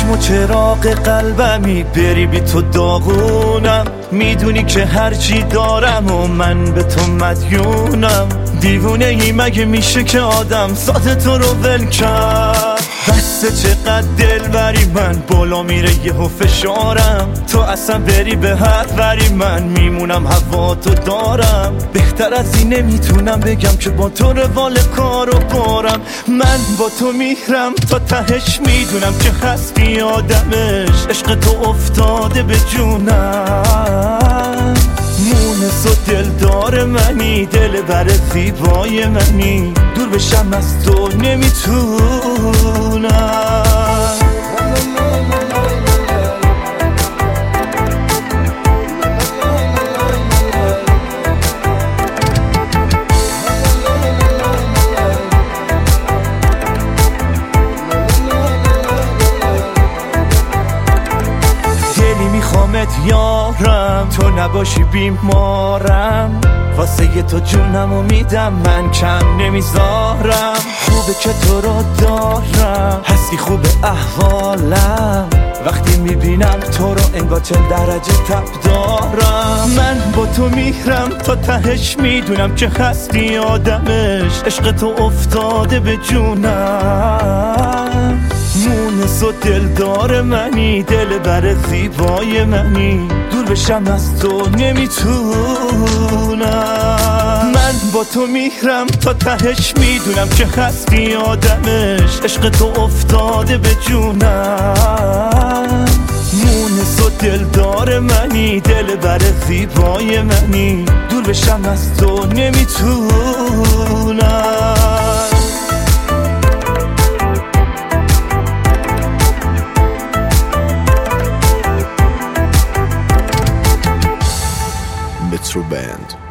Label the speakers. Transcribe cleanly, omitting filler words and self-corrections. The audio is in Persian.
Speaker 1: شم و چراغ قلبمی، بری بی تو داغونم. میدونی که هرچی دارم و من به تو مدیونم. دیوونه ای مگه میشه که آدم ذات تو رو ول کرد؟ بسه چقدر دل بری، من بالا میره یهو فشارم. تو اصلا بری به هر وری، من میمونم هوا تو دارم. بهتر از این نمیتونم بگم که با تو روال کارو بارم. من با تو میرم تا تهش، میدونم که هستی آدمش. عشق تو افتاده به جونم. مونس و دلدار منی، دل بر زیبای منی. دور بشم از تو نمیتونم. میخوامت یارم، تو نباشی بیمارم. واسه تو جونمو میدم، من کم نمیذارم. خوبه که تو رو دارم، هستی خوب احوالم. وقتی میبینم تو رو انگار 40 درجه تب دارم. من با تو میرم تا تهش، میدونم که هستی آدمش. عشق تو افتاده به جونم. مونس و دلدار منی، دل بر زیبای منی. دور بشم از تو نمیتونم. من با تو میرم تا تهش، میدونم که هستی آدمش. عشق تو افتاده به جونم. مونس و دلدار منی، دل بر زیبای منی. دور بشم از تو نمیتونم.
Speaker 2: Metro Band.